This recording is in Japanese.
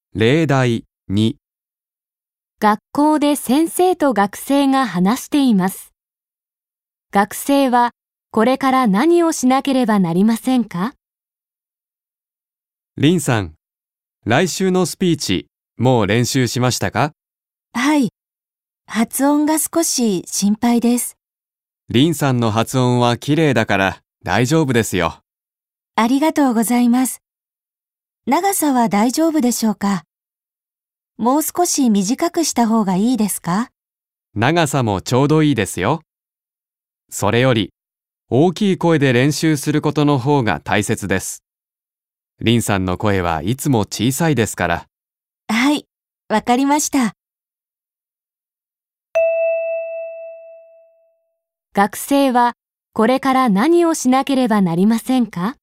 例題2、 学校で先生と学生が話しています。学生はこれから何をしなければなりませんか？ リンさん、来週のスピーチ、もう練習しましたか？ はい。発音が少し心配です。 リンさんの発音は綺麗だから大丈夫ですよ。 ありがとうございます。長さは大丈夫でしょうか？もう少し短くした方がいいですか？ 長さもちょうどいいですよ。それより、大きい声で練習することの方が大切です。リンさんの声はいつも小さいですから。 はい、わかりました。 学生はこれから何をしなければなりませんか？